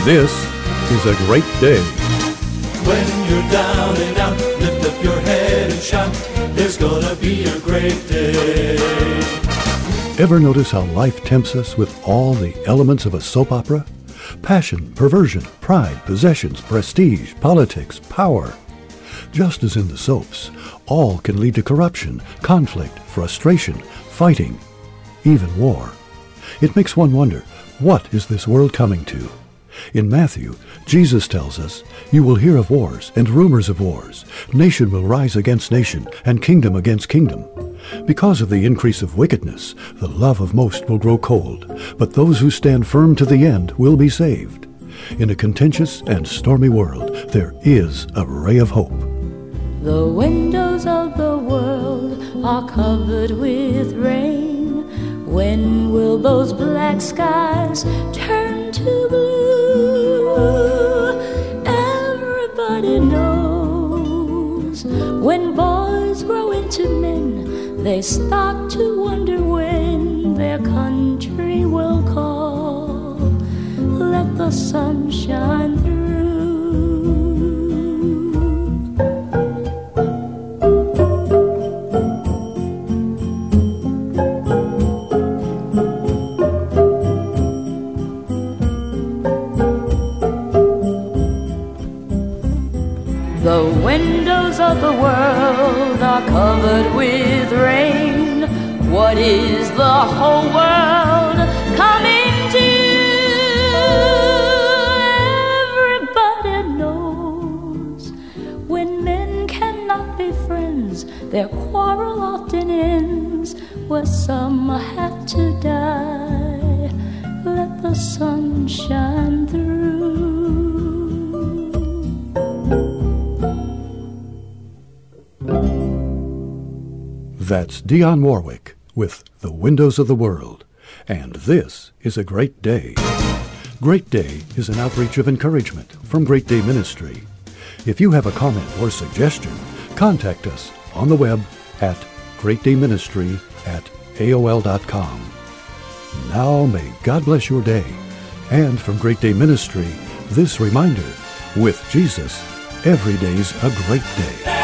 this is a great day. When you're down and out, lift up your head and shout, there's gonna be a great day. Ever notice how life tempts us with all the elements of a soap opera? Passion, perversion, pride, possessions, prestige, politics, power. Just as in the soaps, all can lead to corruption, conflict, frustration, fighting, even war. It makes one wonder, what is this world coming to? In Matthew, Jesus tells us, "You will hear of wars and rumors of wars. Nation will rise against nation and kingdom against kingdom. Because of the increase of wickedness, the love of most will grow cold, but those who stand firm to the end will be saved." In a contentious and stormy world, there is a ray of hope. The windows of the world are covered with rain. When will those black skies turn to blue? Everybody knows when boys grow into men, they start to wonder when their country will call. Let the sun shine through. The windows of the world are covered with rain. What is the whole world coming to? Everybody knows when men cannot be friends, their quarrel often ends where some have to die. Let the sun shine through. That's Dionne Warwick with The Windows of the World. And this is a Great Day. Great Day is an outreach of encouragement from Great Day Ministry. If you have a comment or suggestion, contact us on the web at greatdayministry@aol.com. Now may God bless your day. And from Great Day Ministry, this reminder, with Jesus, every day's a great day.